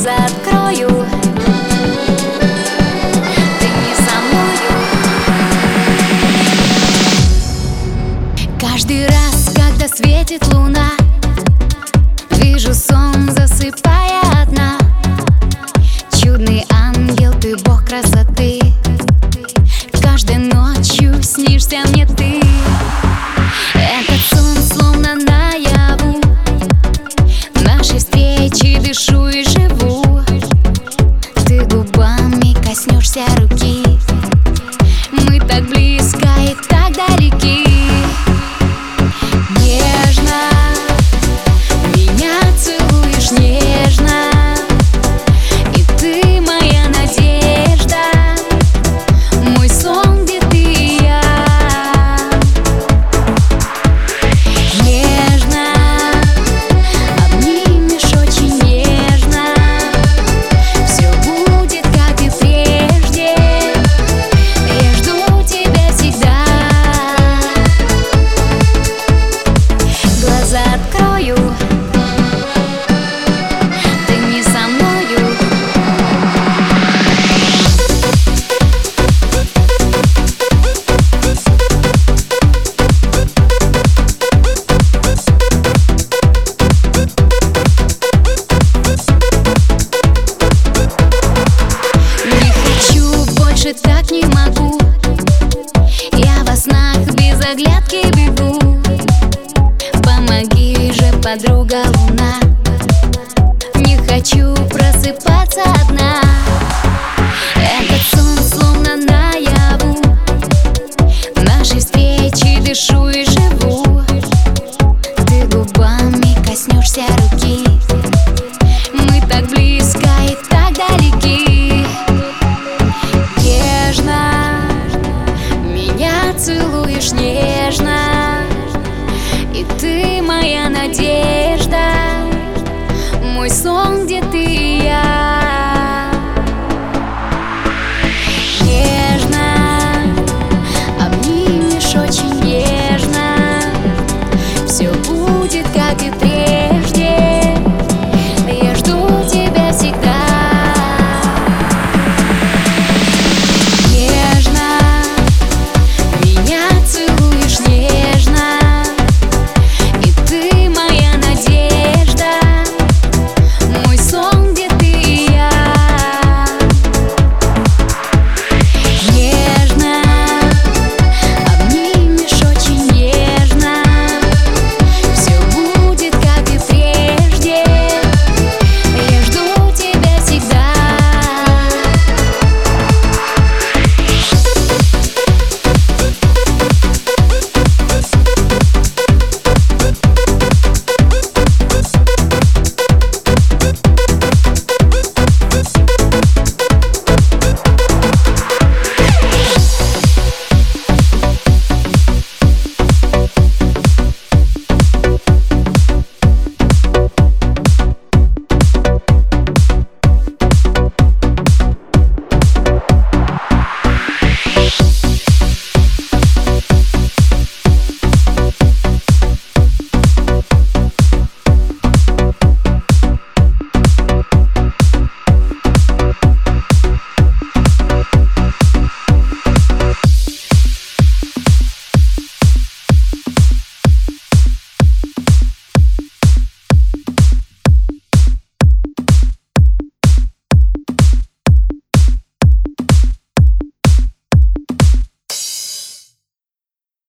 Глаза открою, ты не со мною. Каждый раз, когда светит луна, вижу сон, засыпая одна. Чудный ангел, ты бог красоты, каждой ночью снишься мне ты. Этот сон словно наяву, нашей встречи дышу и живу. Ты губами коснешься руки, мы так близко и так далеки. Нежно меня целуешь, нежно, и ты моя надежда, мой сон, где ты и я. Нежно обнимешь очень нежно, все будет как и прежде, я жду тебя всегда. Глаза открою, ты не со мною. Не хочу, больше так не могу, я во снах без оглядки бегу. Помоги же, подруга луна, не хочу просыпаться одна. Этот сон словно наяву, нашей встречи дышу и живу. Ты губами коснешься руки,